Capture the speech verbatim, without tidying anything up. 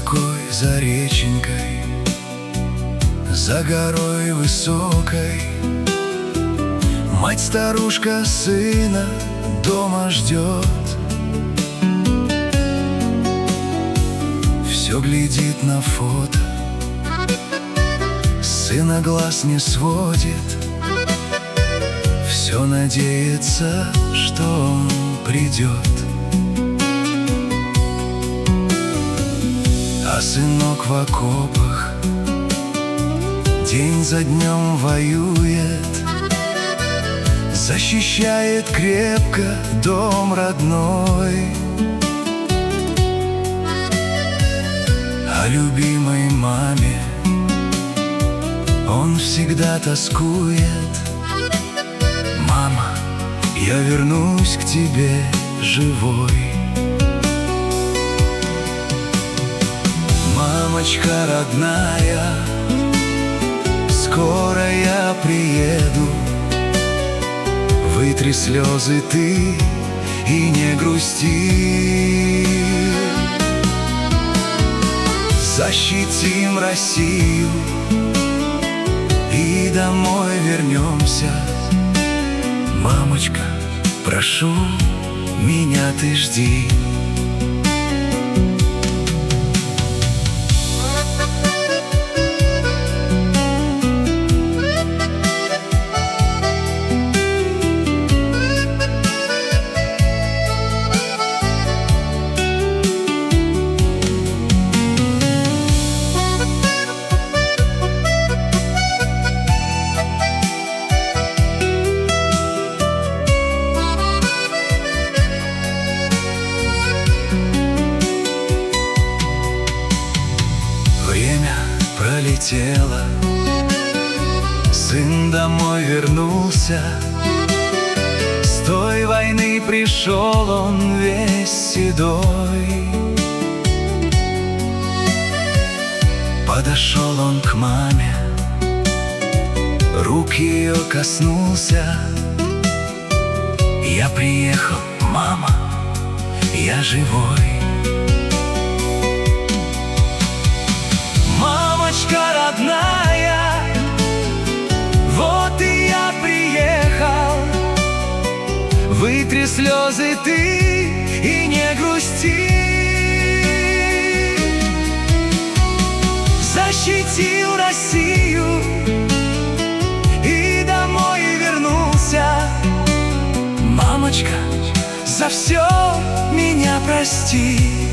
рекой, за реченькой, за горой высокой мать-старушка сына дома ждет. Все глядит на фото, сына глаз не сводит, все надеется, что он придет. А сынок в окопах день за днем воюет, защищает крепко дом родной. О любимой маме он всегда тоскует. Мама, я вернусь к тебе живой. Мамочка родная, скоро я приеду. Вытри слезы ты и не грусти. Защитим Россию и домой вернемся. Мамочка, прошу, меня ты жди. Пролетело, сын домой вернулся. С той войны пришел он весь седой. Подошел он к маме, рук ее коснулся. Я приехал, мама, я живой. Мамочка родная, вот и я приехал. Вытри слезы ты и не грусти. Защитил Россию и домой вернулся. Мамочка, за все меня прости.